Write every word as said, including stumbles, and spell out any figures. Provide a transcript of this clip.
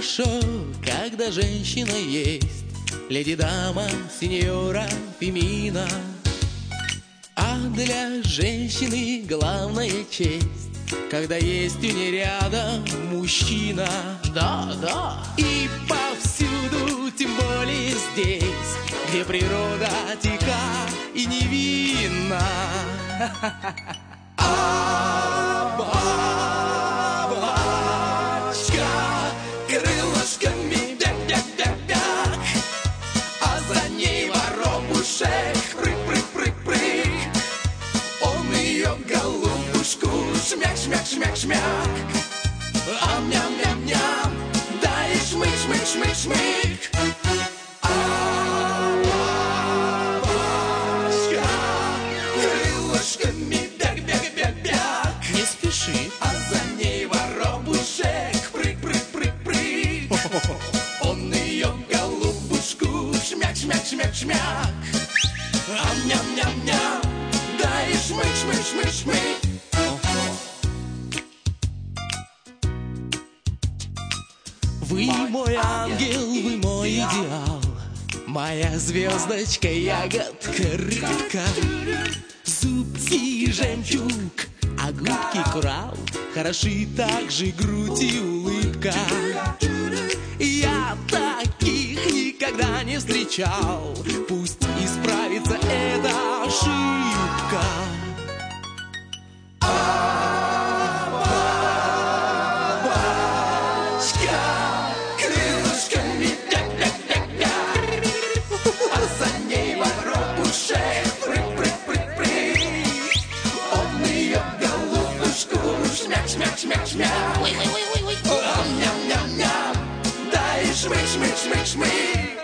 хорошо, когда женщина есть, леди, дама, сеньора, фемина. А для женщины главная честь, когда есть у нее рядом мужчина. Да, да. И повсюду, тем более здесь, где природа дика и невинна. А бабочка крылышками бяк-бяк-бяк-бяк, а за ней воробушек прыг-прыг-прыг-прыг. Он ее голубушку шмяк-шмяк-шмяк-шмяк, ам-ням-ням-ням, да и шмык-шмык-шмык-шмык. А за ней воробушек прыг-прыг-прыг-прыг. Он ее голубушку шмяк-шмяк-шмяк-шмяк, ам-ням-ням-ням, да и шмык-шмык-шмык-шмык. Вы мой ангел, вы мой идеал, моя звездочка, ягодка, рыбка, зубки, жемчуг, а губки коралл, хороши также грудь и улыбка. Я таких никогда не встречал, пусть исправится эта ошибка. А бабочка крылышками бяк-бяк-бяк-бяк, а за ней воробушек прыг-прыг-прыг-прыг. Он ее голубушку шмяк-шмяк-шмяк-шмяк, ам-ням-ням-ням, да и шмык-шмык-шмык-шмык.